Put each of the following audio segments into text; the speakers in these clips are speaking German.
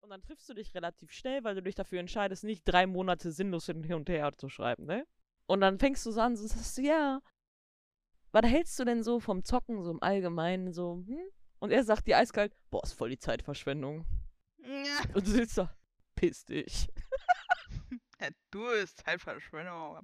Und dann triffst du dich relativ schnell, weil du dich dafür entscheidest, nicht 3 Monate sinnlos hin und her zu schreiben, ne? Und dann fängst du so an, so sagst du, ja, was hältst du denn so vom Zocken, so im Allgemeinen, so, hm? Und er sagt dir eiskalt, boah, ist voll die Zeitverschwendung. Ja. Und du sitzt da, piss dich. Ja, du ist Zeitverschwendung.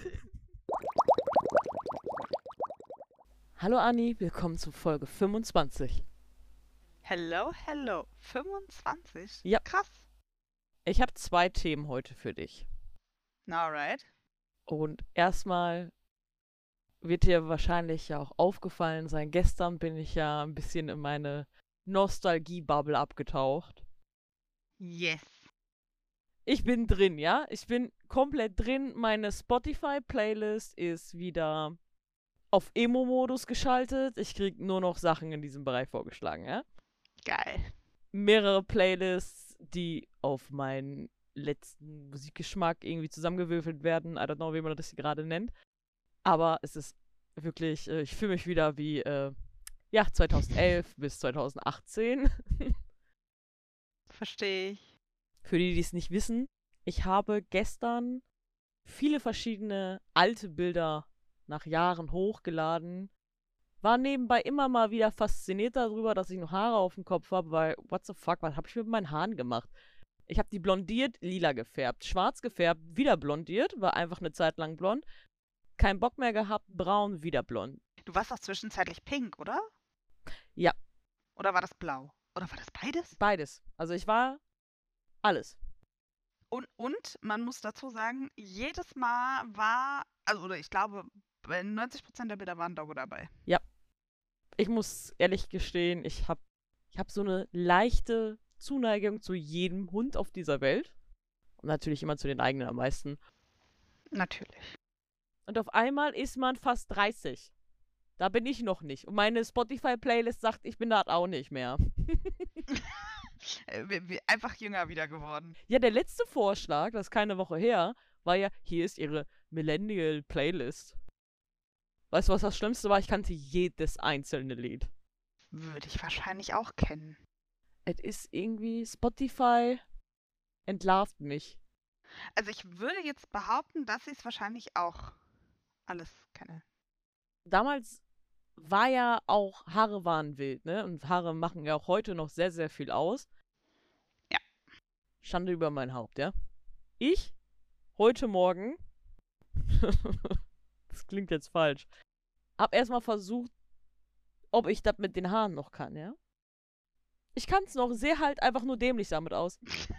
Hallo Anni, willkommen zu Folge 25. Hello. 25? Ja. Krass. Ich habe 2 Themen heute für dich. Alright. Und erstmal wird dir wahrscheinlich ja auch aufgefallen sein, gestern bin ich ja ein bisschen in meine Nostalgie-Bubble abgetaucht. Yes. Ich bin drin, ja? Ich bin komplett drin. Meine Spotify-Playlist ist wieder auf Emo-Modus geschaltet. Ich krieg nur noch Sachen in diesem Bereich vorgeschlagen, ja? Geil. Mehrere Playlists, die auf meinen letzten Musikgeschmack irgendwie zusammengewürfelt werden. I don't know, wie man das hier gerade nennt. Aber es ist wirklich, ich fühle mich wieder wie, 2011 bis 2018. Verstehe ich. Für die es nicht wissen, ich habe gestern viele verschiedene alte Bilder nach Jahren hochgeladen. War nebenbei immer mal wieder fasziniert darüber, dass ich noch Haare auf dem Kopf habe, weil, what the fuck, was habe ich mit meinen Haaren gemacht? Ich habe die blondiert, lila gefärbt, schwarz gefärbt, wieder blondiert, war einfach eine Zeit lang blond. Kein Bock mehr gehabt, braun, wieder blond. Du warst doch zwischenzeitlich pink, oder? Ja. Oder war das blau? Oder war das beides? Beides. Also ich war alles. Und man muss dazu sagen, jedes Mal war, oder ich glaube, bei 90% der Bilder waren Doggo dabei. Ja. Ich muss ehrlich gestehen, ich hab so eine leichte Zuneigung zu jedem Hund auf dieser Welt. Und natürlich immer zu den eigenen am meisten. Natürlich. Und auf einmal ist man fast 30. Da bin ich noch nicht. Und meine Spotify-Playlist sagt, ich bin da auch nicht mehr. Einfach jünger wieder geworden. Ja, der letzte Vorschlag, das ist keine Woche her, war ja, hier ist ihre Millennial-Playlist. Weißt du, was das Schlimmste war? Ich kannte jedes einzelne Lied. Würde ich wahrscheinlich auch kennen. Es ist irgendwie, Spotify entlarvt mich. Also ich würde jetzt behaupten, dass ich es wahrscheinlich auch alles kenne. Damals war ja auch, Haare waren wild, ne? Und Haare machen ja auch heute noch sehr, sehr viel aus. Ja. Schande über mein Haupt, ja? Ich, heute Morgen, das klingt jetzt falsch, hab erstmal versucht, ob ich das mit den Haaren noch kann, ja? Ich kann's noch, sehe halt einfach nur dämlich damit aus.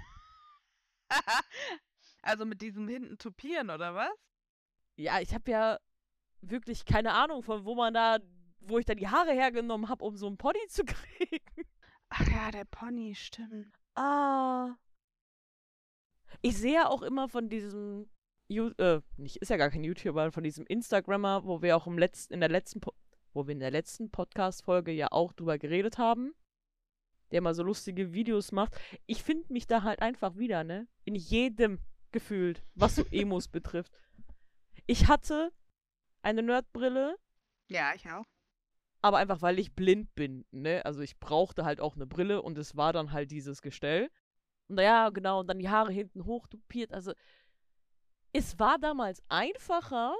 Also mit diesem hinten tupieren, oder was? Ja, ich hab ja wirklich keine Ahnung, von wo ich da die Haare hergenommen habe, um so einen Pony zu kriegen. Ach ja, der Pony, stimmt. Ah. Ich sehe ja auch immer von diesem, ist ja gar kein YouTuber, von diesem Instagrammer, wo wir auch in der letzten Podcast-Folge ja auch drüber geredet haben, der mal so lustige Videos macht. Ich finde mich da halt einfach wieder, ne? In jedem gefühlt, was so Emos betrifft. Ich hatte eine Nerdbrille. Ja, ich auch. Aber einfach, weil ich blind bin, ne? Also ich brauchte halt auch eine Brille und es war dann halt dieses Gestell. Und ja, genau, und dann die Haare hinten hochtupiert. Also es war damals einfacher,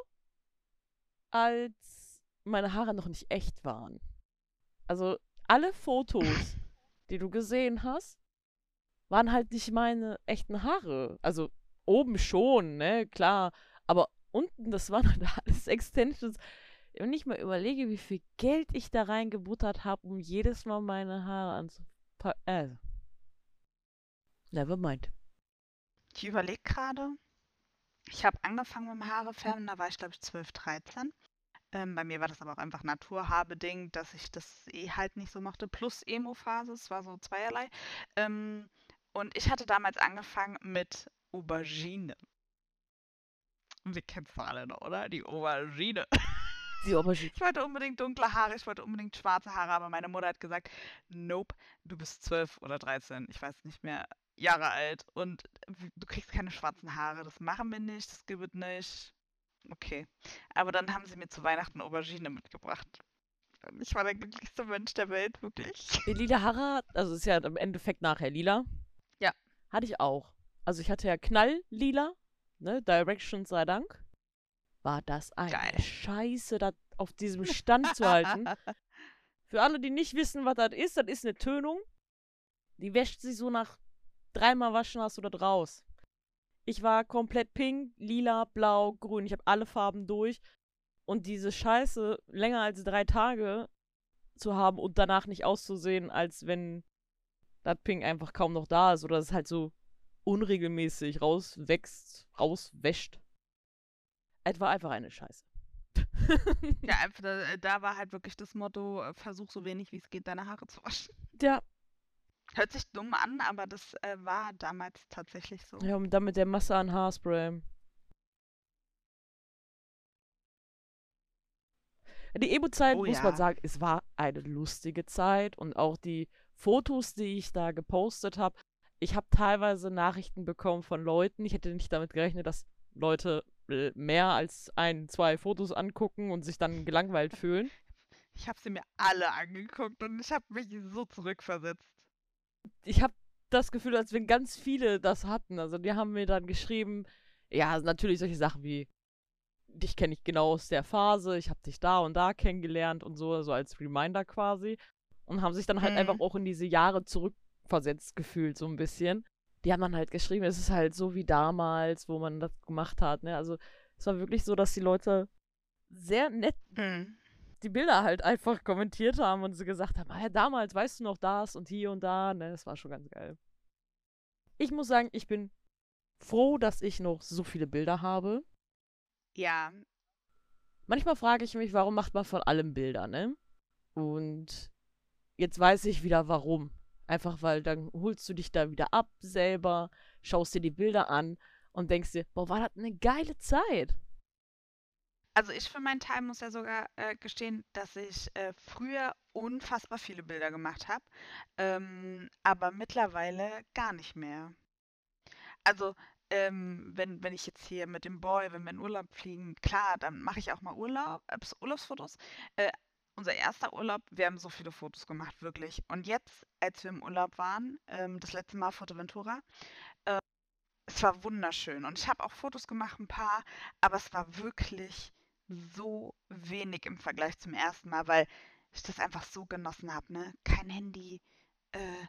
als meine Haare noch nicht echt waren. Also alle Fotos, die du gesehen hast, waren halt nicht meine echten Haare. Also oben schon, ne, klar. Aber unten, das waren halt alles Extensions. Wenn ich mal überlege, wie viel Geld ich da reingebuttert habe, um jedes Mal meine Haare anzupacken. Never mind. Ich überlege gerade. Ich habe angefangen mit dem Haarefärben, da war ich glaube ich 12, 13. Bei mir war das aber auch einfach naturhaarbedingt, dass ich das halt nicht so mochte. Plus Emo-Phase, es war so zweierlei. Und ich hatte damals angefangen mit Aubergine. Und wir kennen es doch alle noch, oder? Die Aubergine. Die Aubergine. Ich wollte unbedingt dunkle Haare, ich wollte unbedingt schwarze Haare, aber meine Mutter hat gesagt, nope, du bist 12 oder 13, ich weiß nicht mehr, Jahre alt und du kriegst keine schwarzen Haare, das machen wir nicht, das gibt es nicht. Okay, aber dann haben sie mir zu Weihnachten Aubergine mitgebracht. Ich war der glücklichste Mensch der Welt, wirklich. Die lila Haare, also ist ja im Endeffekt nachher lila. Ja. Hatte ich auch. Also ich hatte ja knalllila, ne, Direction sei Dank. War das eine Geil. Scheiße, da auf diesem Stand zu halten. Für alle, die nicht wissen, was das ist eine Tönung. Die wäscht sich so nach 3-mal Waschen hast du das raus. Ich war komplett pink, lila, blau, grün. Ich habe alle Farben durch. Und diese Scheiße länger als 3 Tage zu haben und danach nicht auszusehen, als wenn das Pink einfach kaum noch da ist oder es halt so unregelmäßig rauswächst, rauswäscht. Es war einfach eine Scheiße. Ja, einfach, da war halt wirklich das Motto, versuch so wenig wie es geht, deine Haare zu waschen. Ja. Hört sich dumm an, aber das war damals tatsächlich so. Ja, und dann mit der Masse an Haarspray. Die Emo-Zeit, Oh muss man ja. sagen, es war eine lustige Zeit und auch die Fotos, die ich da gepostet habe. Ich habe teilweise Nachrichten bekommen von Leuten. Ich hätte nicht damit gerechnet, dass Leute mehr als 1, 2 Fotos angucken und sich dann gelangweilt fühlen. Ich habe sie mir alle angeguckt und ich habe mich so zurückversetzt. Ich habe das Gefühl, als wenn ganz viele das hatten. Also die haben mir dann geschrieben, ja, natürlich solche Sachen wie, dich kenne ich genau aus der Phase, ich habe dich da und da kennengelernt und so, so als Reminder quasi. Und haben sich dann halt einfach auch in diese Jahre zurückversetzt gefühlt, so ein bisschen. Die haben dann halt geschrieben, es ist halt so wie damals, wo man das gemacht hat, ne? Also es war wirklich so, dass die Leute sehr nett die Bilder halt einfach kommentiert haben und sie gesagt haben, ja, damals, weißt du noch das und hier und da, ne? Das war schon ganz geil. Ich muss sagen, ich bin froh, dass ich noch so viele Bilder habe. Ja. Manchmal frage ich mich, warum macht man von allem Bilder, ne? Und jetzt weiß ich wieder, warum. Einfach, weil dann holst du dich da wieder ab selber, schaust dir die Bilder an und denkst dir, boah, war das eine geile Zeit. Also ich für meinen Teil muss ja sogar gestehen, dass ich früher unfassbar viele Bilder gemacht habe, aber mittlerweile gar nicht mehr. Also wenn ich jetzt hier mit dem Boy, wenn wir in Urlaub fliegen, klar, dann mache ich auch mal Urlaubsfotos. Unser erster Urlaub, wir haben so viele Fotos gemacht, wirklich. Und jetzt, als wir im Urlaub waren, das letzte Mal Fuerteventura, es war wunderschön. Und ich habe auch Fotos gemacht, ein paar, aber es war wirklich so wenig im Vergleich zum ersten Mal, weil ich das einfach so genossen habe, ne? Kein Handy, äh,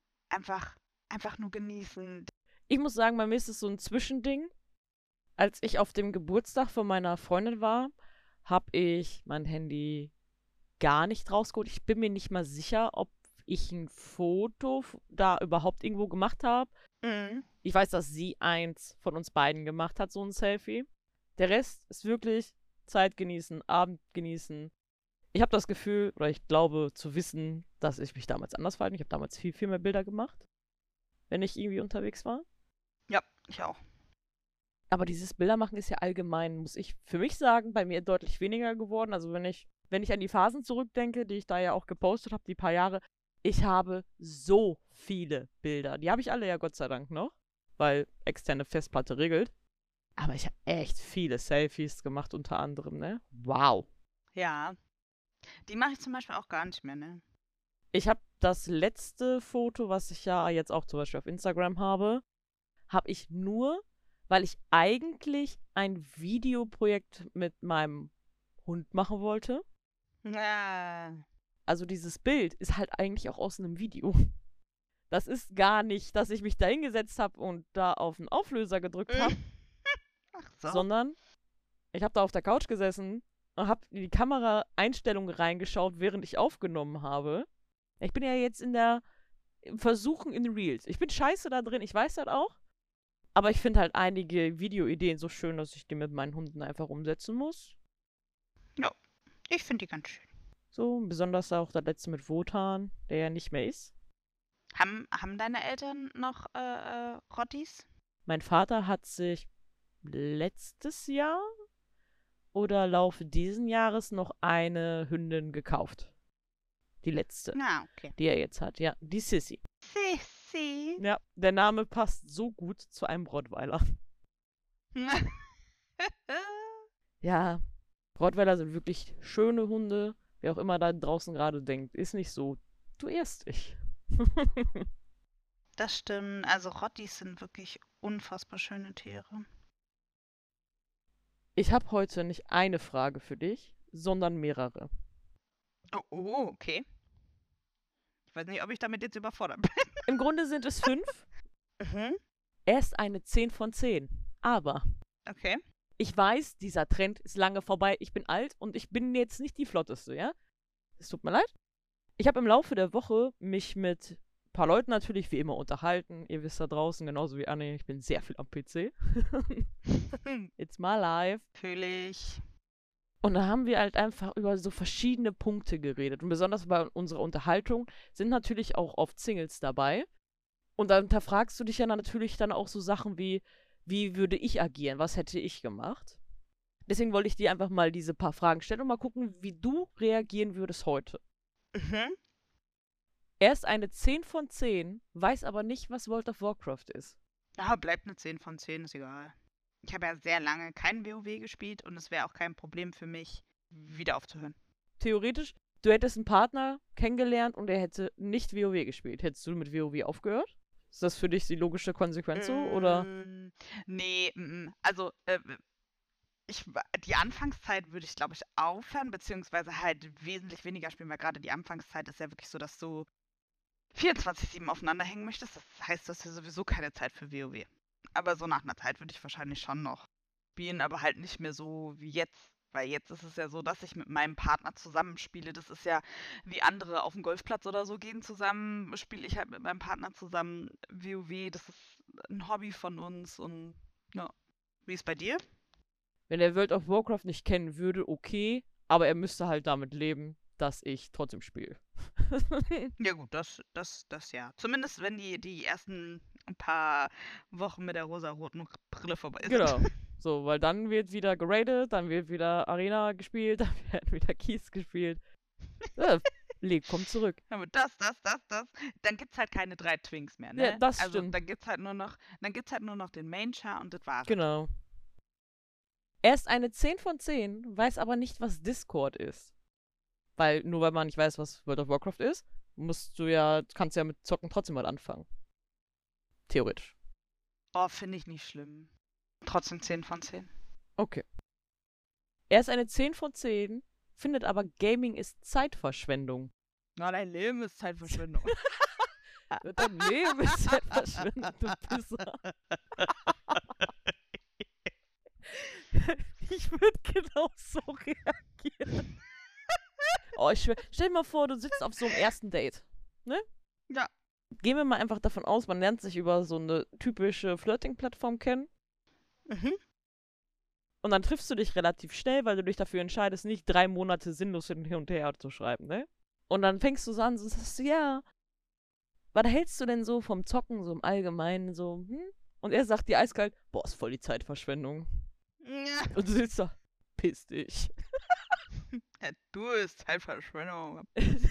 einfach nur genießen. Ich muss sagen, bei mir ist es so ein Zwischending. Als ich auf dem Geburtstag von meiner Freundin war, habe ich mein Handy gar nicht rausgeholt. Ich bin mir nicht mal sicher, ob ich ein Foto da überhaupt irgendwo gemacht habe. Mhm. Ich weiß, dass sie eins von uns beiden gemacht hat, so ein Selfie. Der Rest ist wirklich Zeit genießen, Abend genießen. Ich habe das Gefühl, oder ich glaube zu wissen, dass ich mich damals anders verhalten. Ich habe damals viel, viel mehr Bilder gemacht, wenn ich irgendwie unterwegs war. Ja, ich auch. Aber dieses Bildermachen ist ja allgemein, muss ich für mich sagen, bei mir deutlich weniger geworden. Also wenn ich an die Phasen zurückdenke, die ich da ja auch gepostet habe, die paar Jahre, ich habe so viele Bilder. Die habe ich alle ja Gott sei Dank noch, weil externe Festplatte regelt. Aber ich habe echt viele Selfies gemacht, unter anderem, ne? Wow. Ja. Die mache ich zum Beispiel auch gar nicht mehr, ne? Ich habe das letzte Foto, was ich ja jetzt auch zum Beispiel auf Instagram habe ich nur, weil ich eigentlich ein Videoprojekt mit meinem Hund machen wollte. Ja. Also dieses Bild ist halt eigentlich auch aus einem Video. Das ist gar nicht, dass ich mich da hingesetzt habe und da auf den Auflöser gedrückt habe, Ach so. sondern ich habe da auf der Couch gesessen und habe in die Kameraeinstellung reingeschaut, während ich aufgenommen habe. Ich bin ja jetzt im Versuchen in Reels. Ich bin scheiße da drin, ich weiß das auch. Aber ich finde halt einige Videoideen so schön, dass ich die mit meinen Hunden einfach umsetzen muss. Ja, ich finde die ganz schön. So, besonders auch das letzte mit Wotan, der ja nicht mehr ist. Haben deine Eltern noch Rottis? Mein Vater hat sich letztes Jahr oder Laufe diesen Jahres noch eine Hündin gekauft. Die letzte, Okay. die er jetzt hat. Ja, die Sissy. Sissi. Ja, der Name passt so gut zu einem Rottweiler. Ja, Rottweiler sind wirklich schöne Hunde. Wer auch immer da draußen gerade denkt, ist nicht so. Du irrst dich. Das stimmt. Also Rottis sind wirklich unfassbar schöne Tiere. Ich habe heute nicht eine Frage für dich, sondern mehrere. Oh, okay. Ich weiß nicht, ob ich damit jetzt überfordert bin. Im Grunde sind es 5. Mhm. Er ist eine 10 von 10. Aber Okay. ich weiß, dieser Trend ist lange vorbei. Ich bin alt und ich bin jetzt nicht die Flotteste, ja? Es tut mir leid. Ich habe im Laufe der Woche mich mit ein paar Leuten natürlich wie immer unterhalten. Ihr wisst da draußen, genauso wie Anne, ich bin sehr viel am PC. It's my life. Fühle ich. Und da haben wir halt einfach über so verschiedene Punkte geredet. Und besonders bei unserer Unterhaltung sind natürlich auch oft Singles dabei. Und dann hinterfragst du dich ja natürlich dann auch so Sachen wie würde ich agieren? Was hätte ich gemacht? Deswegen wollte ich dir einfach mal diese paar Fragen stellen und mal gucken, wie du reagieren würdest heute. Mhm. Er ist eine 10 von 10, weiß aber nicht, was World of Warcraft ist. Ja, bleibt eine 10 von 10, ist egal. Ich habe ja sehr lange kein WoW gespielt und es wäre auch kein Problem für mich, wieder aufzuhören. Theoretisch, du hättest einen Partner kennengelernt und er hätte nicht WoW gespielt. Hättest du mit WoW aufgehört? Ist das für dich die logische Konsequenz so? Oder? Nee, also die Anfangszeit würde ich, glaube ich, aufhören, beziehungsweise halt wesentlich weniger spielen, weil gerade die Anfangszeit ist ja wirklich so, dass du 24/7 aufeinander hängen möchtest. Das heißt, du hast ja sowieso keine Zeit für WoW. Aber so nach einer Zeit würde ich wahrscheinlich schon noch spielen, aber halt nicht mehr so wie jetzt. Weil jetzt ist es ja so, dass ich mit meinem Partner zusammenspiele. Das ist ja wie andere auf den Golfplatz oder so gehen zusammen, spiele ich halt mit meinem Partner zusammen WoW. Das ist ein Hobby von uns und ja. Wie ist bei dir? Wenn er World of Warcraft nicht kennen würde, okay, aber er müsste halt damit leben, dass ich trotzdem spiele. Ja gut, das ja. Zumindest wenn die ersten ein paar Wochen mit der rosaroten Brille vorbei sind. Genau. So, weil dann wird wieder geradet, dann wird wieder Arena gespielt, dann wird wieder Keys gespielt. League kommt zurück. Aber das. Dann gibt's halt keine 3 Twinks mehr, Ja, ne? das Also stimmt. dann gibt's halt nur noch den Main Char und das war's. Genau. Er ist eine 10 von 10, weiß aber nicht, was Discord ist. Weil, nur weil man nicht weiß, was World of Warcraft ist, kannst du ja mit Zocken trotzdem mal anfangen. Theoretisch. Oh, finde ich nicht schlimm. Trotzdem 10 von 10. Okay. Er ist eine 10 von 10, findet aber Gaming ist Zeitverschwendung. Na, dein Leben ist Zeitverschwendung. Dein Leben ist Zeitverschwendung, du Pisser. Ich würde genau so reagieren. Oh, stell dir mal vor, du sitzt auf so einem ersten Date. Ne? Ja. Gehen wir mal einfach davon aus, man lernt sich über so eine typische Flirting-Plattform kennen. Mhm. Und dann triffst du dich relativ schnell, weil du dich dafür entscheidest, nicht 3 Monate sinnlos hin und her zu schreiben, ne? Und dann fängst du so an, so sagst du, ja, was hältst du denn so vom Zocken, so im Allgemeinen, so, hm? Und er sagt dir eiskalt, boah, ist voll die Zeitverschwendung. Ja. Und du sitzt da, piss dich. Ja, du ist Zeitverschwendung.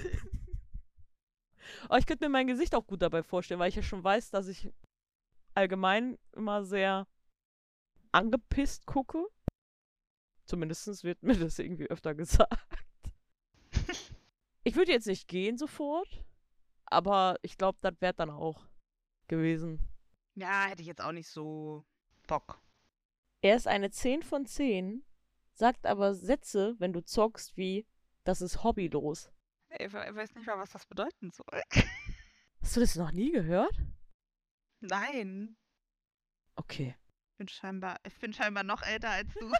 Aber ich könnte mir mein Gesicht auch gut dabei vorstellen, weil ich ja schon weiß, dass ich allgemein immer sehr angepisst gucke. Zumindest wird mir das irgendwie öfter gesagt. Ich würde jetzt nicht gehen sofort, aber ich glaube, das wäre dann auch gewesen. Ja, hätte ich jetzt auch nicht so Bock. Er ist eine 10 von 10, sagt aber Sätze, wenn du zockst, wie, das ist hobbylos. Ich weiß nicht mal, was das bedeuten soll. Hast du das noch nie gehört? Nein. Okay. Ich bin scheinbar noch älter als du.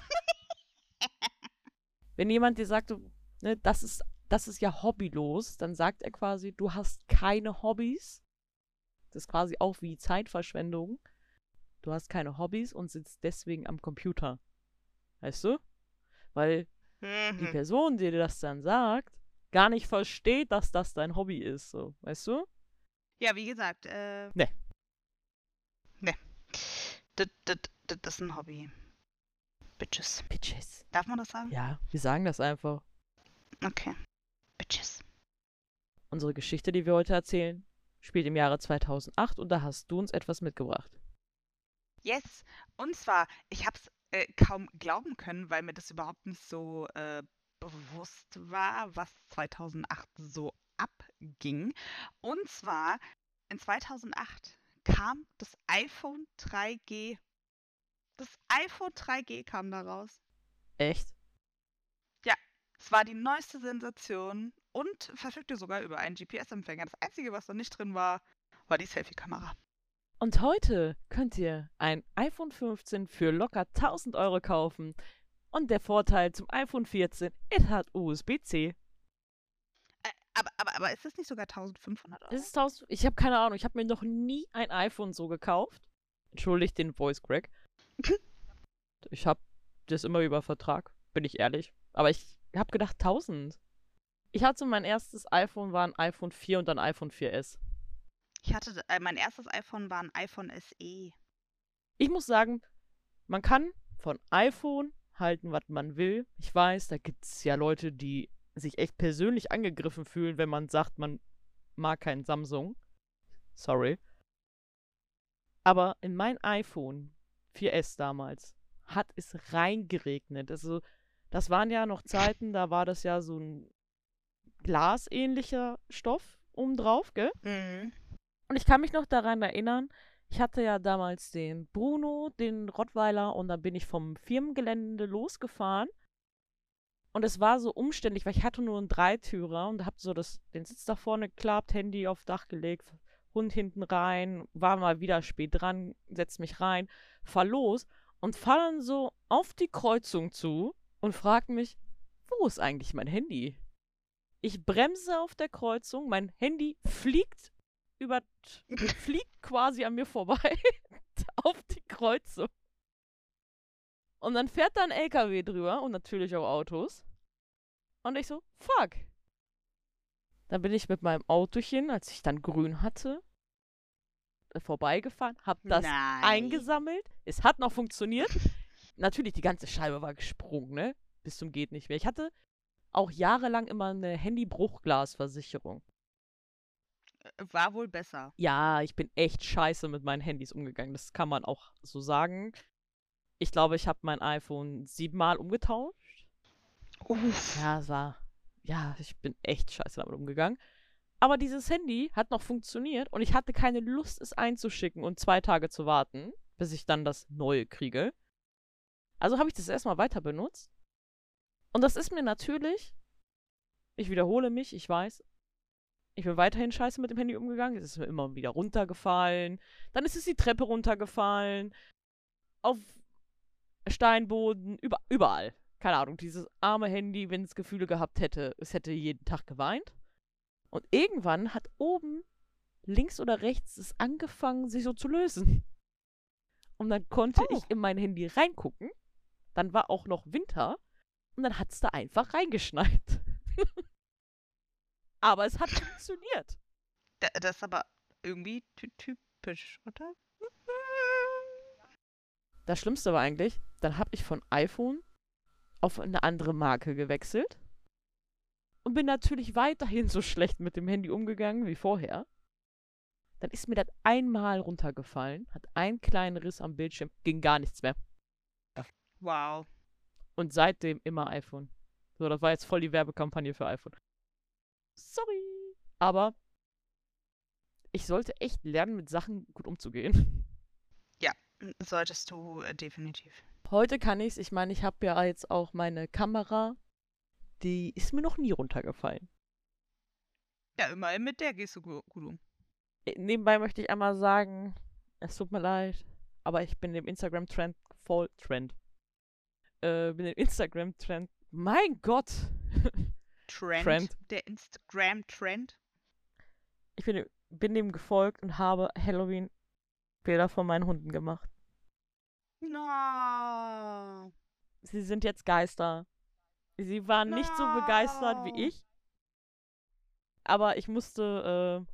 Wenn jemand dir sagt, ne, das ist ja hobbylos, dann sagt er quasi, du hast keine Hobbys. Das ist quasi auch wie Zeitverschwendung. Du hast keine Hobbys und sitzt deswegen am Computer. Weißt du? Weil die Person, die dir das dann sagt, gar nicht versteht, dass das dein Hobby ist. So, weißt du? Ja, wie gesagt, Ne. Ne. Das ist ein Hobby. Bitches. Bitches. Darf man das sagen? Ja, wir sagen das einfach. Okay. Bitches. Unsere Geschichte, die wir heute erzählen, spielt im Jahre 2008 und da hast du uns etwas mitgebracht. Yes. Und zwar, ich hab's kaum glauben können, weil mir das überhaupt nicht so bewusst war, was 2008 so abging. Und zwar in 2008 kam das iPhone 3G. Das iPhone 3G kam da raus. Echt? Ja, es war die neueste Sensation und verfügte sogar über einen GPS-Empfänger. Das Einzige, was da nicht drin war, war die Selfie-Kamera. Und heute könnt ihr ein iPhone 15 für locker 1000 Euro kaufen. Und der Vorteil zum iPhone 14, es hat USB-C. Aber ist das nicht sogar 1500 Euro? Es ist 1000, ich habe keine Ahnung, ich habe mir noch nie ein iPhone so gekauft. Entschuldigt den Voice Crack. Ich habe das immer über Vertrag, bin ich ehrlich. Aber ich habe gedacht 1000. Ich hatte mein erstes iPhone, war ein iPhone 4 und dann iPhone 4S. Mein erstes iPhone war ein iPhone SE. Ich muss sagen, man kann von iPhone halten, was man will. Ich weiß, da gibt es ja Leute, die sich echt persönlich angegriffen fühlen, wenn man sagt, man mag kein Samsung. Sorry. Aber in mein iPhone 4S damals hat es reingeregnet. Also, das waren ja noch Zeiten, da war das ja so ein glasähnlicher Stoff obendrauf, gell? Mhm. Und ich kann mich noch daran erinnern, ich hatte ja damals den Bruno, den Rottweiler, und dann bin ich vom Firmengelände losgefahren. Und es war so umständlich, weil ich hatte nur einen Dreitürer und hab so den Sitz da vorne geklappt, Handy aufs Dach gelegt, Hund hinten rein, war mal wieder spät dran, setz mich rein, fahr los und fahr dann so auf die Kreuzung zu und frag mich, wo ist eigentlich mein Handy? Ich bremse auf der Kreuzung, mein Handy fliegt quasi an mir vorbei auf die Kreuzung. Und dann fährt da ein LKW drüber und natürlich auch Autos. Und ich so, fuck. Dann bin ich mit meinem Autochen, als ich dann grün hatte, vorbeigefahren, hab das eingesammelt. Es hat noch funktioniert. Natürlich, die ganze Scheibe war gesprungen, ne? Bis zum geht nicht mehr. Ich hatte auch jahrelang immer eine Handybruchglasversicherung. War wohl besser. Ja, ich bin echt scheiße mit meinen Handys umgegangen. Das kann man auch so sagen. Ich glaube, ich habe mein iPhone 7-mal umgetauscht. Uff. Ja, ich bin echt scheiße damit umgegangen. Aber dieses Handy hat noch funktioniert und ich hatte keine Lust, es einzuschicken und 2 Tage zu warten, bis ich dann das neue kriege. Also habe ich das erstmal weiter benutzt. Und das ist mir natürlich, ich wiederhole mich, ich weiß, ich bin weiterhin scheiße mit dem Handy umgegangen. Es ist mir immer wieder runtergefallen. Dann ist es die Treppe runtergefallen. Auf Steinboden, überall. Keine Ahnung, dieses arme Handy, wenn es Gefühle gehabt hätte, es hätte jeden Tag geweint. Und irgendwann hat oben, links oder rechts, es angefangen, sich so zu lösen. Und dann konnte ich in mein Handy reingucken. Dann war auch noch Winter. Und dann hat es da einfach reingeschneit. Aber es hat funktioniert. Das ist aber irgendwie typisch, oder? Das Schlimmste war eigentlich, dann habe ich von iPhone auf eine andere Marke gewechselt und bin natürlich weiterhin so schlecht mit dem Handy umgegangen wie vorher. Dann ist mir das einmal runtergefallen, hat einen kleinen Riss am Bildschirm, ging gar nichts mehr. Wow. Und seitdem immer iPhone. So, das war jetzt voll die Werbekampagne für iPhone. Sorry. Aber ich sollte echt lernen, mit Sachen gut umzugehen. Ja, solltest du definitiv. Heute kann ich's. Ich meine, ich habe ja jetzt auch meine Kamera. Die ist mir noch nie runtergefallen. Ja, immerhin mit der gehst du gut um. Nebenbei möchte ich einmal sagen, es tut mir leid, aber ich bin dem Instagram-Trend mein Gott. Trend. Der Instagram-Trend. Ich bin dem gefolgt und habe Halloween-Bilder von meinen Hunden gemacht. No. Sie sind jetzt Geister. Sie waren nicht so begeistert wie ich. Aber ich musste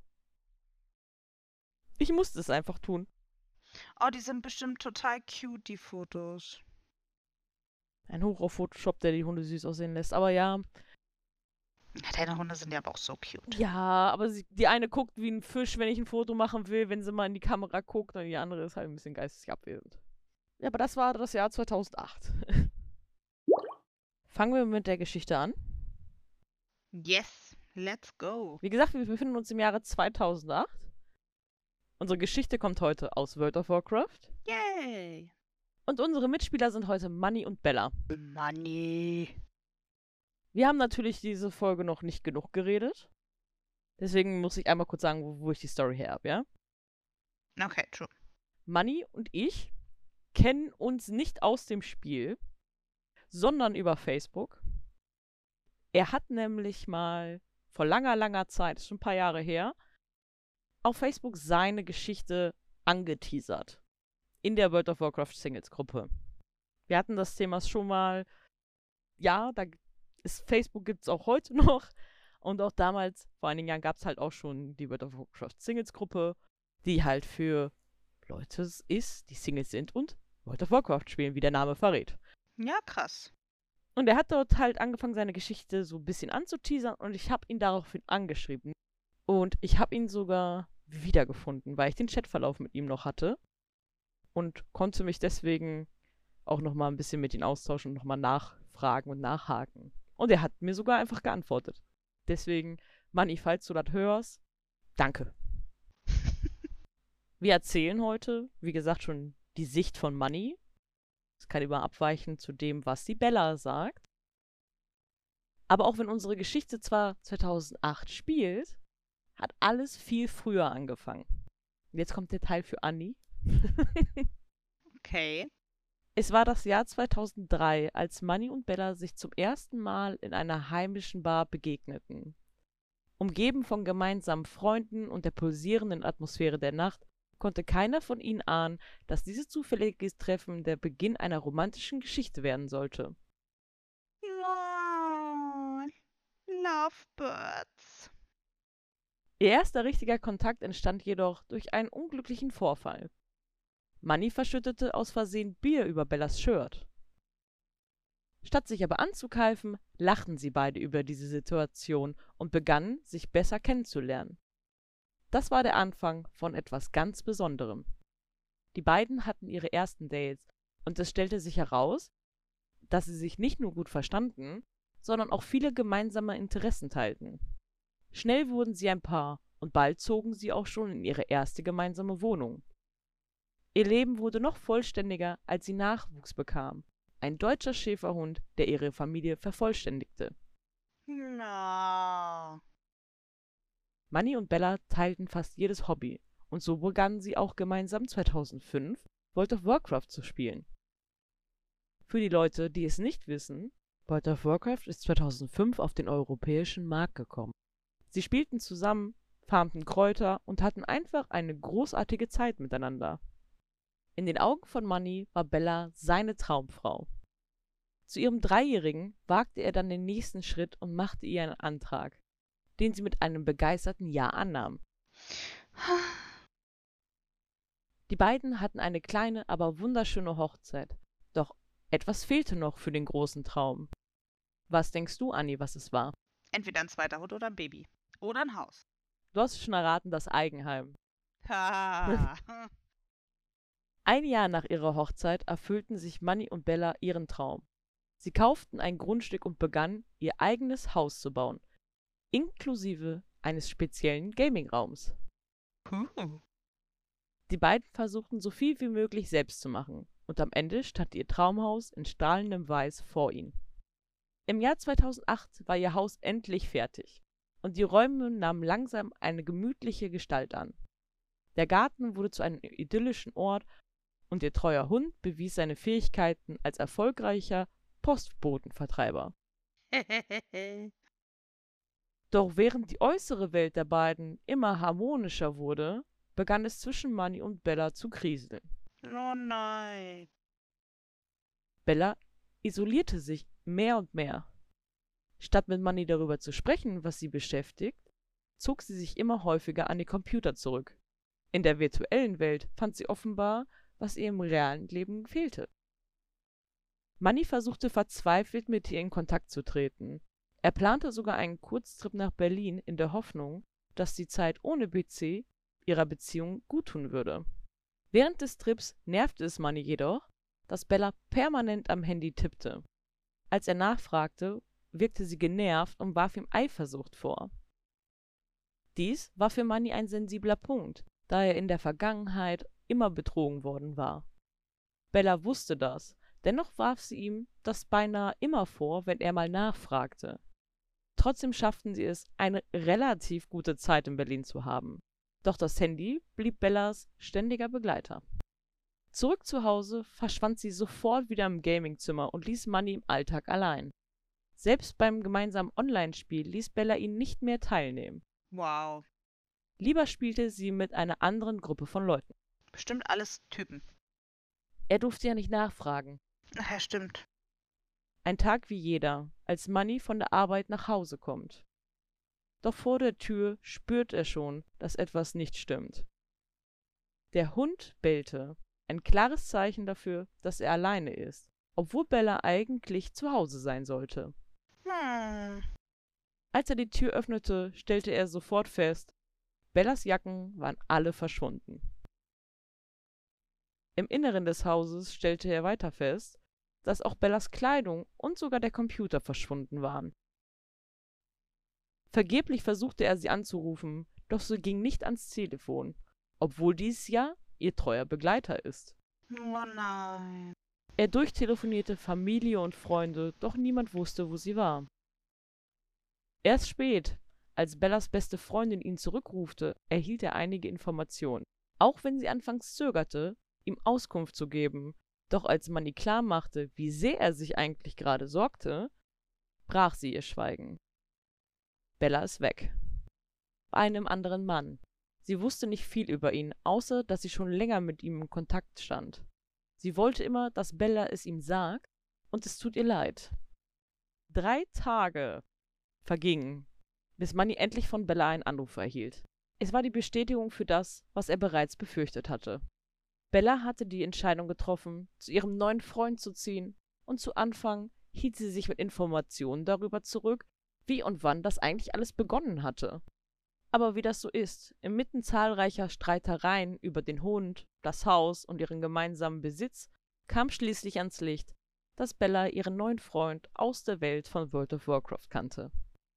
es einfach tun. Oh, die sind bestimmt total cute, die Fotos. Ein Hoch auf Photoshop, der die Hunde süß aussehen lässt. Aber ja. Deine Hunde sind ja aber auch so cute. Ja, aber die eine guckt wie ein Fisch, wenn ich ein Foto machen will, wenn sie mal in die Kamera guckt. Und die andere ist halt ein bisschen geistig abwesend. Ja, aber das war das Jahr 2008. Fangen wir mit der Geschichte an. Yes, let's go. Wie gesagt, wir befinden uns im Jahre 2008. Unsere Geschichte kommt heute aus World of Warcraft. Yay! Und unsere Mitspieler sind heute Manni und Bella. Money. Wir haben natürlich diese Folge noch nicht genug geredet. Deswegen muss ich einmal kurz sagen, wo ich die Story her habe, ja? Okay, true. Manni und ich kennen uns nicht aus dem Spiel, sondern über Facebook. Er hat nämlich mal vor langer, langer Zeit, schon ein paar Jahre her, auf Facebook seine Geschichte angeteasert. In der World of Warcraft Singles-Gruppe. Wir hatten das Thema schon mal. Ja, Facebook gibt es auch heute noch. Und auch damals, vor einigen Jahren, gab es halt auch schon die World of Warcraft Singles-Gruppe, die halt für Leute ist, die Singles sind und World of Warcraft spielen, wie der Name verrät. Ja, krass. Und er hat dort halt angefangen, seine Geschichte so ein bisschen anzuteasern und ich habe ihn daraufhin angeschrieben. Und ich habe ihn sogar wiedergefunden, weil ich den Chatverlauf mit ihm noch hatte. Und konnte mich deswegen auch nochmal ein bisschen mit ihm austauschen und nochmal nachfragen und nachhaken. Und er hat mir sogar einfach geantwortet. Deswegen, Manni, falls du das hörst, danke. Wir erzählen heute, wie gesagt, schon die Sicht von Manni. Es kann immer abweichen zu dem, was die Bella sagt. Aber auch wenn unsere Geschichte zwar 2008 spielt, hat alles viel früher angefangen. Und jetzt kommt der Teil für Anni. Okay. Es war das Jahr 2003, als Manni und Bella sich zum ersten Mal in einer heimischen Bar begegneten. Umgeben von gemeinsamen Freunden und der pulsierenden Atmosphäre der Nacht, konnte keiner von ihnen ahnen, dass dieses zufällige Treffen der Beginn einer romantischen Geschichte werden sollte. Lovebirds. Ihr erster richtiger Kontakt entstand jedoch durch einen unglücklichen Vorfall. Manni verschüttete aus Versehen Bier über Bellas Shirt. Statt sich aber anzukeifen, lachten sie beide über diese Situation und begannen, sich besser kennenzulernen. Das war der Anfang von etwas ganz Besonderem. Die beiden hatten ihre ersten Dates und es stellte sich heraus, dass sie sich nicht nur gut verstanden, sondern auch viele gemeinsame Interessen teilten. Schnell wurden sie ein Paar und bald zogen sie auch schon in ihre erste gemeinsame Wohnung. Ihr Leben wurde noch vollständiger, als sie Nachwuchs bekam. Ein deutscher Schäferhund, der ihre Familie vervollständigte. No. Manni und Bella teilten fast jedes Hobby und so begannen sie auch gemeinsam 2005 World of Warcraft zu spielen. Für die Leute, die es nicht wissen, World of Warcraft ist 2005 auf den europäischen Markt gekommen. Sie spielten zusammen, farmten Kräuter und hatten einfach eine großartige Zeit miteinander. In den Augen von Manni war Bella seine Traumfrau. Zu ihrem Dreijährigen wagte er dann den nächsten Schritt und machte ihr einen Antrag, den sie mit einem begeisterten Ja annahm. Die beiden hatten eine kleine, aber wunderschöne Hochzeit. Doch etwas fehlte noch für den großen Traum. Was denkst du, Anni, was es war? Entweder ein zweiter Hund oder ein Baby. Oder ein Haus. Du hast schon erraten, das Eigenheim. Ha. Ein Jahr nach ihrer Hochzeit erfüllten sich Manni und Bella ihren Traum. Sie kauften ein Grundstück und begannen, ihr eigenes Haus zu bauen, inklusive eines speziellen Gaming-Raums. Die beiden versuchten so viel wie möglich selbst zu machen und am Ende stand ihr Traumhaus in strahlendem Weiß vor ihnen. Im Jahr 2008 war ihr Haus endlich fertig und die Räume nahmen langsam eine gemütliche Gestalt an. Der Garten wurde zu einem idyllischen Ort und ihr treuer Hund bewies seine Fähigkeiten als erfolgreicher Postbotenvertreiber. Doch während die äußere Welt der beiden immer harmonischer wurde, begann es zwischen Manni und Bella zu kriseln. Oh nein. Bella isolierte sich mehr und mehr. Statt mit Manni darüber zu sprechen, was sie beschäftigt, zog sie sich immer häufiger an den Computer zurück. In der virtuellen Welt fand sie offenbar, was ihr im realen Leben fehlte. Manni versuchte verzweifelt, mit ihr in Kontakt zu treten. Er plante sogar einen Kurztrip nach Berlin in der Hoffnung, dass die Zeit ohne PC ihrer Beziehung guttun würde. Während des Trips nervte es Manni jedoch, dass Bella permanent am Handy tippte. Als er nachfragte, wirkte sie genervt und warf ihm Eifersucht vor. Dies war für Manni ein sensibler Punkt, da er in der Vergangenheit immer betrogen worden war. Bella wusste das, dennoch warf sie ihm das beinahe immer vor, wenn er mal nachfragte. Trotzdem schafften sie es, eine relativ gute Zeit in Berlin zu haben. Doch das Handy blieb Bellas ständiger Begleiter. Zurück zu Hause verschwand sie sofort wieder im Gamingzimmer und ließ Manny im Alltag allein. Selbst beim gemeinsamen Online-Spiel ließ Bella ihn nicht mehr teilnehmen. Wow. Lieber spielte sie mit einer anderen Gruppe von Leuten. Bestimmt alles Typen. Er durfte ja nicht nachfragen. Ach ja, stimmt. Ein Tag wie jeder, als Manny von der Arbeit nach Hause kommt. Doch vor der Tür spürt er schon, dass etwas nicht stimmt. Der Hund bellte, ein klares Zeichen dafür, dass er alleine ist, obwohl Bella eigentlich zu Hause sein sollte. Als er die Tür öffnete, stellte er sofort fest, Bellas Jacken waren alle verschwunden. Im Inneren des Hauses stellte er weiter fest, dass auch Bellas Kleidung und sogar der Computer verschwunden waren. Vergeblich versuchte er sie anzurufen, doch sie ging nicht ans Telefon, obwohl dies ja ihr treuer Begleiter ist. Oh nein. Er durchtelefonierte Familie und Freunde, doch niemand wusste, wo sie war. Erst spät, als Bellas beste Freundin ihn zurückrufte, erhielt er einige Informationen, auch wenn sie anfangs zögerte, ihm Auskunft zu geben. Doch als Manny klar machte, wie sehr er sich eigentlich gerade sorgte, brach sie ihr Schweigen. Bella ist weg. Bei einem anderen Mann. Sie wusste nicht viel über ihn, außer dass sie schon länger mit ihm in Kontakt stand. Sie wollte immer, dass Bella es ihm sagt, und es tut ihr leid. 3 Tage vergingen, bis Manny endlich von Bella einen Anruf erhielt. Es war die Bestätigung für das, was er bereits befürchtet hatte. Bella hatte die Entscheidung getroffen, zu ihrem neuen Freund zu ziehen, und zu Anfang hielt sie sich mit Informationen darüber zurück, wie und wann das eigentlich alles begonnen hatte. Aber wie das so ist, inmitten zahlreicher Streitereien über den Hund, das Haus und ihren gemeinsamen Besitz, kam schließlich ans Licht, dass Bella ihren neuen Freund aus der Welt von World of Warcraft kannte.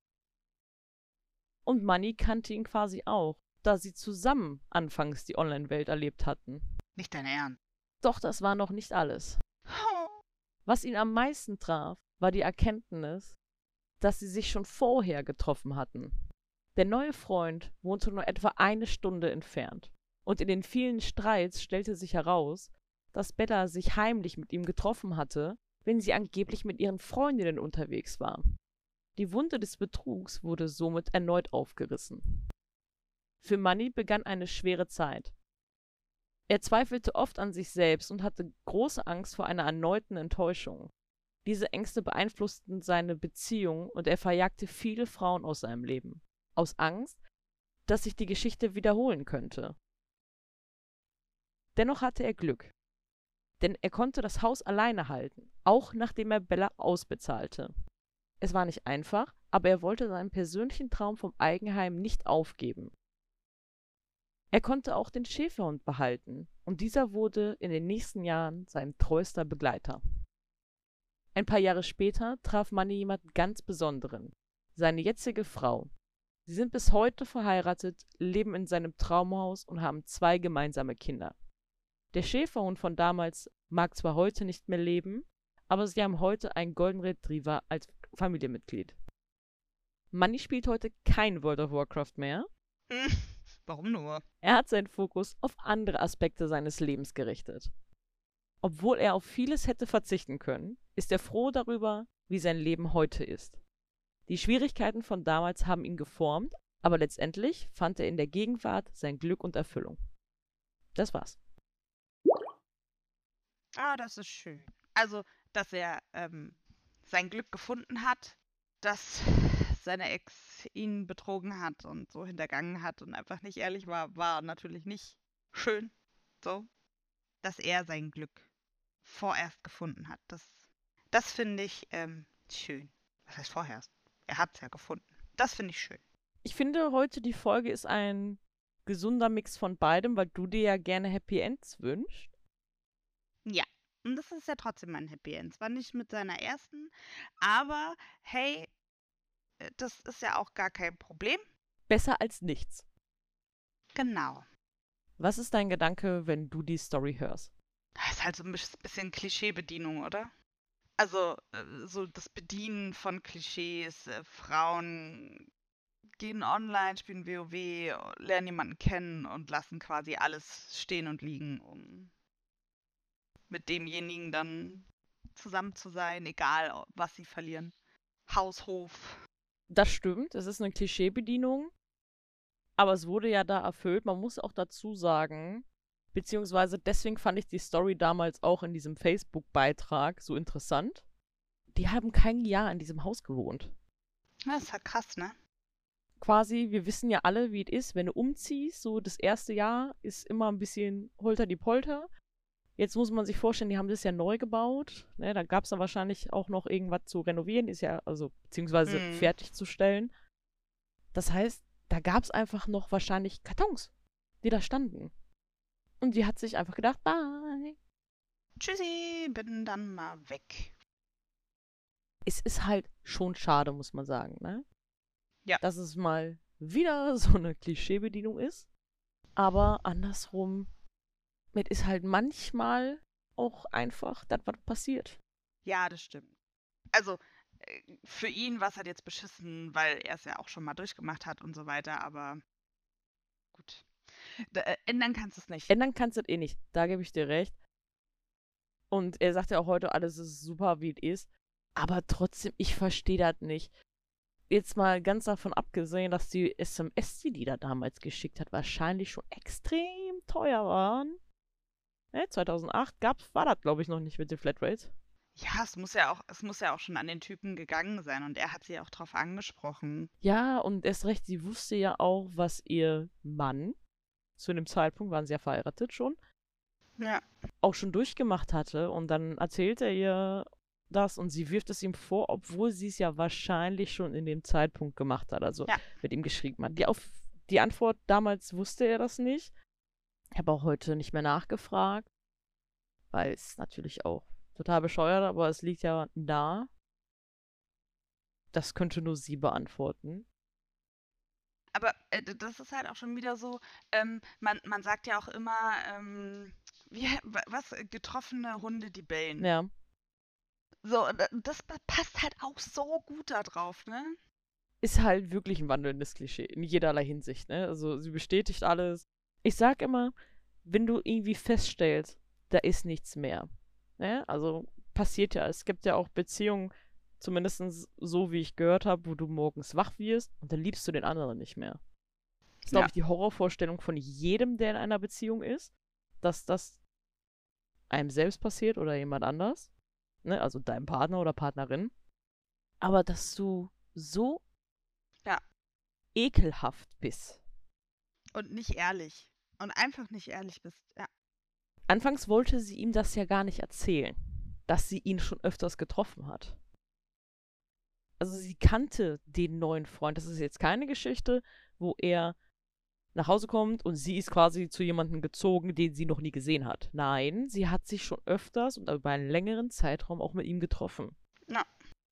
Und Manny kannte ihn quasi auch, da sie zusammen anfangs die Online-Welt erlebt hatten. Nicht dein Ernst. Doch das war noch nicht alles. Was ihn am meisten traf, war die Erkenntnis, dass sie sich schon vorher getroffen hatten. Der neue Freund wohnte nur etwa 1 Stunde entfernt, und in den vielen Streits stellte sich heraus, dass Bella sich heimlich mit ihm getroffen hatte, wenn sie angeblich mit ihren Freundinnen unterwegs war. Die Wunde des Betrugs wurde somit erneut aufgerissen. Für Manny begann eine schwere Zeit. Er zweifelte oft an sich selbst und hatte große Angst vor einer erneuten Enttäuschung. Diese Ängste beeinflussten seine Beziehung und er verjagte viele Frauen aus seinem Leben, aus Angst, dass sich die Geschichte wiederholen könnte. Dennoch hatte er Glück, denn er konnte das Haus alleine halten, auch nachdem er Bella ausbezahlte. Es war nicht einfach, aber er wollte seinen persönlichen Traum vom Eigenheim nicht aufgeben. Er konnte auch den Schäferhund behalten, und dieser wurde in den nächsten Jahren sein treuester Begleiter. Ein paar Jahre später traf Manny jemanden ganz Besonderen, seine jetzige Frau. Sie sind bis heute verheiratet, leben in seinem Traumhaus und haben 2 gemeinsame Kinder. Der Schäferhund von damals mag zwar heute nicht mehr leben, aber sie haben heute einen Golden Retriever als Familienmitglied. Manny spielt heute kein World of Warcraft mehr. Warum nur? Er hat seinen Fokus auf andere Aspekte seines Lebens gerichtet. Obwohl er auf vieles hätte verzichten können, ist er froh darüber, wie sein Leben heute ist. Die Schwierigkeiten von damals haben ihn geformt, aber letztendlich fand er in der Gegenwart sein Glück und Erfüllung. Das war's. Ah, das ist schön. Also, dass er sein Glück gefunden hat, dass seine Ex ihn betrogen hat und so hintergangen hat und einfach nicht ehrlich war, war natürlich nicht schön. So, dass er sein Glück vorerst gefunden hat. Das finde ich schön. Was heißt vorerst? Er hat es ja gefunden. Das finde ich schön. Ich finde, heute die Folge ist ein gesunder Mix von beidem, weil du dir ja gerne Happy Ends wünschst. Ja. Und das ist ja trotzdem ein Happy End. Zwar nicht mit seiner ersten, aber hey, das ist ja auch gar kein Problem. Besser als nichts. Genau. Was ist dein Gedanke, wenn du die Story hörst? Das ist halt so ein bisschen Klischeebedienung, oder? Also, so das Bedienen von Klischees, Frauen gehen online, spielen WoW, lernen jemanden kennen und lassen quasi alles stehen und liegen, um mit demjenigen dann zusammen zu sein, egal was sie verlieren. Haus, Hof. Das stimmt, es ist eine Klischeebedienung, aber es wurde ja da erfüllt. Man muss auch dazu sagen, beziehungsweise deswegen fand ich die Story damals auch in diesem Facebook-Beitrag so interessant. Die haben kein Jahr in diesem Haus gewohnt. Das ist halt krass, ne? Quasi, wir wissen ja alle, wie es ist, wenn du umziehst. So das erste Jahr ist immer ein bisschen holter die Polter. Jetzt muss man sich vorstellen, die haben das ja neu gebaut. Ne, da gab es dann wahrscheinlich auch noch irgendwas zu renovieren, ist ja, also, beziehungsweise fertigzustellen. Das heißt, da gab es einfach noch wahrscheinlich Kartons, die da standen. Und die hat sich einfach gedacht, bye. Tschüssi, bin dann mal weg. Es ist halt schon schade, muss man sagen, ne? Ja. Dass es mal wieder so eine Klischeebedienung ist. Aber andersrum, es ist halt manchmal auch einfach das, was passiert. Ja, das stimmt. Also, für ihn war es halt jetzt beschissen, weil er es ja auch schon mal durchgemacht hat und so weiter, aber gut. Ändern kannst du es nicht. Ändern kannst du es eh nicht, da gebe ich dir recht. Und er sagt ja auch heute, alles ist super, wie es ist. Aber trotzdem, ich verstehe das nicht. Jetzt mal ganz davon abgesehen, dass die SMS, die da damals geschickt hat, wahrscheinlich schon extrem teuer waren. 2008 war das, glaube ich, noch nicht mit den Flatrates. Ja, es muss ja auch schon an den Typen gegangen sein und er hat sie auch drauf angesprochen. Ja, und erst recht, sie wusste ja auch, was ihr Mann, zu dem Zeitpunkt waren sie ja verheiratet schon, Ja. auch schon durchgemacht hatte. Und dann erzählt er ihr das und sie wirft es ihm vor, obwohl sie es ja wahrscheinlich schon in dem Zeitpunkt gemacht hat, also mit ihm geschrieben hat. Die Antwort damals wusste er das nicht. Ich habe auch heute nicht mehr nachgefragt, weil es natürlich auch total bescheuert, aber es liegt ja nah. Das könnte nur sie beantworten. Aber das ist halt auch schon wieder so, man sagt ja auch immer, getroffene Hunde, die bellen. Ja. So, das passt halt auch so gut da drauf, ne? Ist halt wirklich ein wandelndes Klischee, in jederlei Hinsicht, ne? Also sie bestätigt alles. Ich sag immer, wenn du irgendwie feststellst, da ist nichts mehr, ne? Also passiert ja, es gibt ja auch Beziehungen, zumindest so wie ich gehört habe, wo du morgens wach wirst und dann liebst du den anderen nicht mehr. Das ist, glaube ich, die Horrorvorstellung von jedem, der in einer Beziehung ist, dass das einem selbst passiert oder jemand anders, ne? Also deinem Partner oder Partnerin. Aber dass du so ekelhaft bist. Und nicht ehrlich. Und einfach nicht ehrlich bist, ja. Anfangs wollte sie ihm das ja gar nicht erzählen, dass sie ihn schon öfters getroffen hat. Also sie kannte den neuen Freund. Das ist jetzt keine Geschichte, wo er nach Hause kommt und sie ist quasi zu jemandem gezogen, den sie noch nie gesehen hat. Nein, sie hat sich schon öfters und über einen längeren Zeitraum auch mit ihm getroffen. Ja.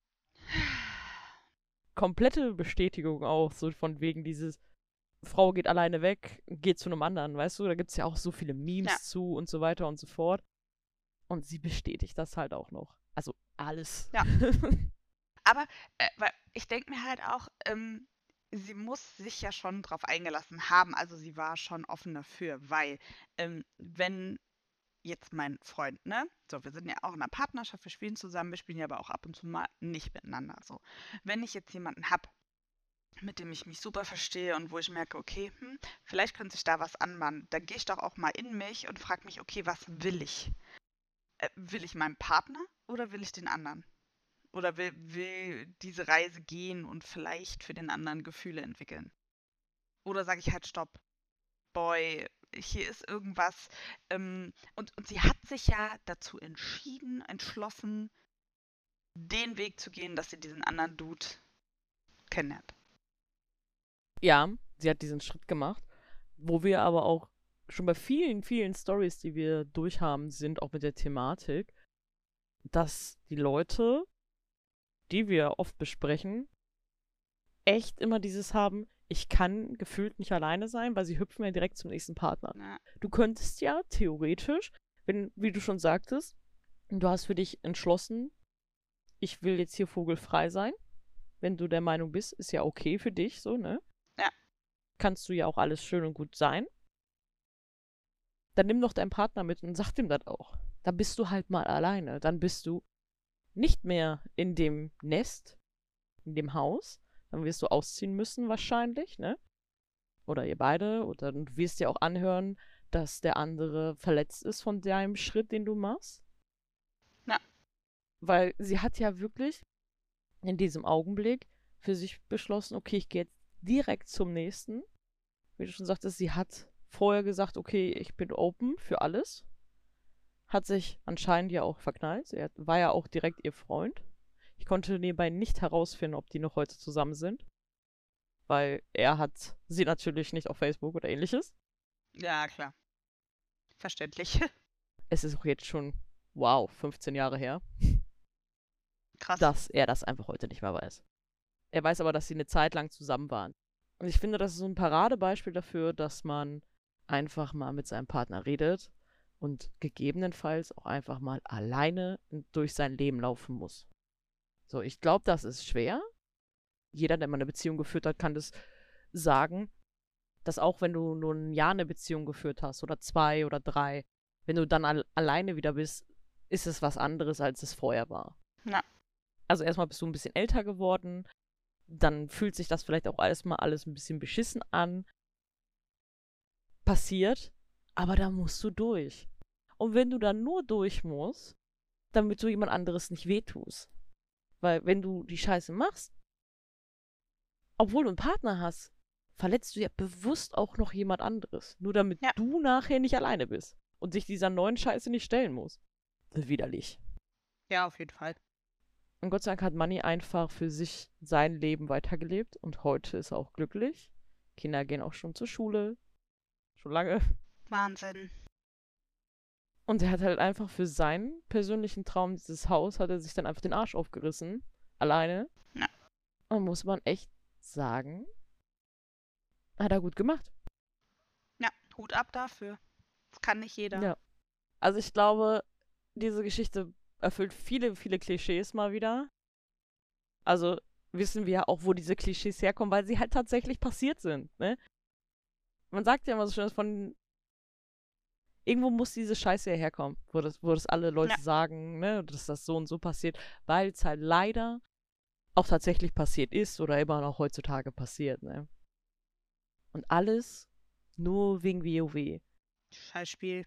Komplette Bestätigung auch, so von wegen dieses Frau geht alleine weg, geht zu einem anderen, weißt du? Da gibt es ja auch so viele Memes zu und so weiter und so fort. Und sie bestätigt das halt auch noch. Also alles. Ja. Aber weil ich denke mir halt auch, sie muss sich ja schon drauf eingelassen haben. Also sie war schon offen dafür, weil wenn jetzt mein Freund, ne? So, wir sind ja auch in einer Partnerschaft, wir spielen zusammen, wir spielen ja aber auch ab und zu mal nicht miteinander. So, wenn ich jetzt jemanden habe, mit dem ich mich super verstehe und wo ich merke, okay, vielleicht könnte sich da was anbahnen, dann gehe ich doch auch mal in mich und frage mich, okay, was will ich? Will ich meinen Partner oder will ich den anderen? Oder will diese Reise gehen und vielleicht für den anderen Gefühle entwickeln? Oder sage ich halt, stopp, Boy, hier ist irgendwas. Und sie hat sich ja dazu entschlossen, den Weg zu gehen, dass sie diesen anderen Dude kennenlernt. Ja, sie hat diesen Schritt gemacht, wo wir aber auch schon bei vielen, vielen Stories, die wir durchhaben, sind, auch mit der Thematik, dass die Leute, die wir oft besprechen, echt immer dieses haben, ich kann gefühlt nicht alleine sein, weil sie hüpfen ja direkt zum nächsten Partner. Ja. Du könntest ja theoretisch, wenn, wie du schon sagtest, du hast für dich entschlossen, ich will jetzt hier vogelfrei sein. Wenn du der Meinung bist, ist ja okay für dich, so, ne? Ja. Kannst du ja auch alles schön und gut sein. Dann nimm doch deinen Partner mit und sag ihm das auch. Dann bist du halt mal alleine. Dann bist du nicht mehr in dem Nest, in dem Haus. Dann wirst du ausziehen müssen wahrscheinlich, ne? Oder ihr beide. Oder du wirst dir auch anhören, dass der andere verletzt ist von deinem Schritt, den du machst. Ja. Weil sie hat ja wirklich in diesem Augenblick für sich beschlossen, okay, ich gehe jetzt direkt zum nächsten. Wie du schon sagtest, sie hat vorher gesagt, okay, ich bin open für alles. Hat sich anscheinend ja auch verknallt. Er war ja auch direkt ihr Freund. Ich konnte nebenbei nicht herausfinden, ob die noch heute zusammen sind. Weil er hat sie natürlich nicht auf Facebook oder ähnliches. Ja, klar. Verständlich. Es ist auch jetzt schon, wow, 15 Jahre her, Krass. dass er das einfach heute nicht mehr weiß. Er weiß aber, dass sie eine Zeit lang zusammen waren. Und ich finde, das ist so ein Paradebeispiel dafür, dass man einfach mal mit seinem Partner redet und gegebenenfalls auch einfach mal alleine durch sein Leben laufen muss. So, ich glaube, das ist schwer. Jeder, der mal eine Beziehung geführt hat, kann das sagen, dass auch wenn du nur ein Jahr eine Beziehung geführt hast oder 2 oder 3, wenn du dann alleine wieder bist, ist es was anderes, als es vorher war. Ja. Also erstmal bist du ein bisschen älter geworden, dann fühlt sich das vielleicht auch erstmal alles ein bisschen beschissen an. Passiert, aber da musst du durch. Und wenn du dann nur durch musst, damit du jemand anderes nicht wehtust. Weil wenn du die Scheiße machst, obwohl du einen Partner hast, verletzt du ja bewusst auch noch jemand anderes. Nur damit Ja. du nachher nicht alleine bist und dich dieser neuen Scheiße nicht stellen musst. Das ist widerlich. Ja, auf jeden Fall. Und Gott sei Dank hat Manni einfach für sich sein Leben weitergelebt und heute ist er auch glücklich. Kinder gehen auch schon zur Schule. Schon lange. Wahnsinn. Und er hat halt einfach für seinen persönlichen Traum, dieses Haus, hat er sich dann einfach den Arsch aufgerissen. Alleine. Ja. Und muss man echt sagen, hat er gut gemacht. Ja, Hut ab dafür. Das kann nicht jeder. Ja. Also ich glaube, diese Geschichte erfüllt viele, viele Klischees mal wieder. Also wissen wir ja auch, wo diese Klischees herkommen, weil sie halt tatsächlich passiert sind, ne? Man sagt ja immer so schön, dass von irgendwo muss diese Scheiße ja herkommen, wo das alle Leute sagen, ne, dass das so und so passiert, weil es halt leider auch tatsächlich passiert ist oder immer noch heutzutage passiert, ne? Und alles nur wegen WoW. Scheißspiel.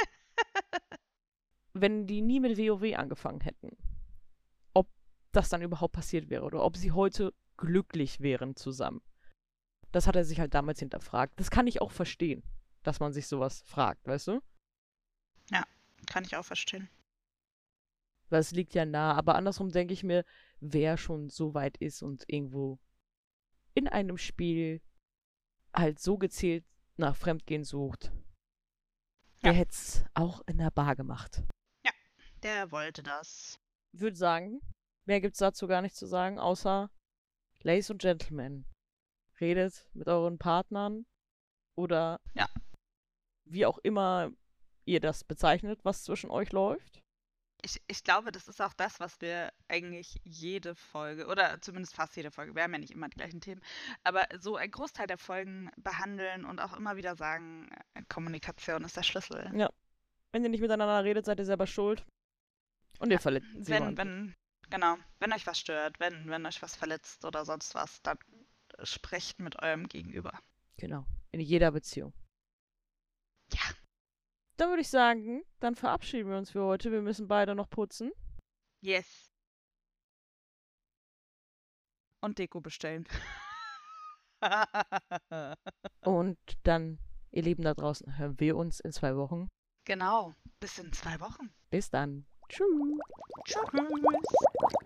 Wenn die nie mit WoW angefangen hätten, ob das dann überhaupt passiert wäre oder ob sie heute glücklich wären zusammen. Das hat er sich halt damals hinterfragt. Das kann ich auch verstehen, dass man sich sowas fragt, weißt du? Ja, kann ich auch verstehen. Weil es liegt ja nah. Aber andersrum denke ich mir, wer schon so weit ist und irgendwo in einem Spiel halt so gezielt nach Fremdgehen sucht, der hätte es auch in der Bar gemacht. Ja, der wollte das. Ich würde sagen, mehr gibt's dazu gar nicht zu sagen, außer Ladies und Gentlemen, redet mit euren Partnern oder wie auch immer ihr das bezeichnet, was zwischen euch läuft. Ich glaube, das ist auch das, was wir eigentlich jede Folge, oder zumindest fast jede Folge, wir haben ja nicht immer die gleichen Themen, aber so ein Großteil der Folgen behandeln und auch immer wieder sagen, Kommunikation ist der Schlüssel. Ja. Wenn ihr nicht miteinander redet, seid ihr selber schuld. Und ihr verletzt jemanden. Wenn euch was stört, wenn euch was verletzt oder sonst was, dann sprecht mit eurem Gegenüber. Genau. In jeder Beziehung. Ja. Dann würde ich sagen, dann verabschieden wir uns für heute. Wir müssen beide noch putzen. Yes. Und Deko bestellen. Und dann, ihr Lieben da draußen, hören wir uns in 2 Wochen. Genau. Bis in 2 Wochen. Bis dann. Tschüss. Tschüss.